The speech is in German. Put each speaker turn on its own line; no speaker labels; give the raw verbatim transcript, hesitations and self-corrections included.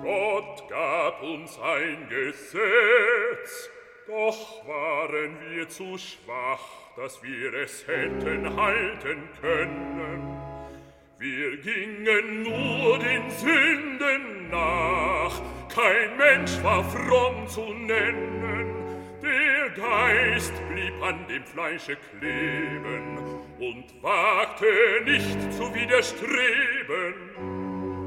Gott gab uns ein Gesetz, doch waren wir zu schwach, dass wir es hätten halten können. Wir gingen nur den Sünden nach, kein Mensch war fromm zu nennen. Der Geist blieb an dem Fleische kleben und wagte nicht zu widerstreben.